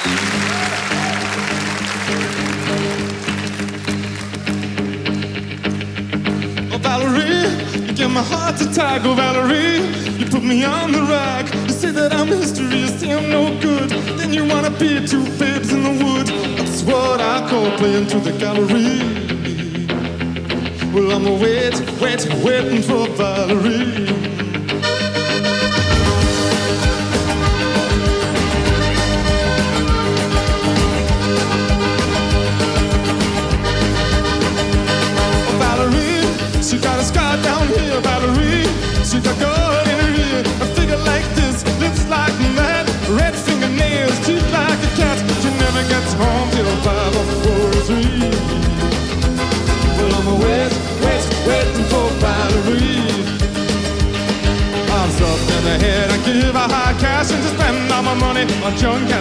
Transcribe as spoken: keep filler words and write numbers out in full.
Oh, Valerie, you give my heart to tag. Oh, Valerie, you put me on the rack. You say that I'm history, you say I'm no good. Then you wanna be two babes in the wood. That's what I call playing to the gallery. Well, I'm a wait, wait, waiting for Valerie. She got a scar down here, Valerie. She got gold in her ear. A figure like this, lips like that, red fingernails, teeth like a cat. She never gets home till five or four or three. Well, I'm a wait, wait, waiting for Valerie. I'm stuck in the head. I give her high cash and just spend all my money on junk.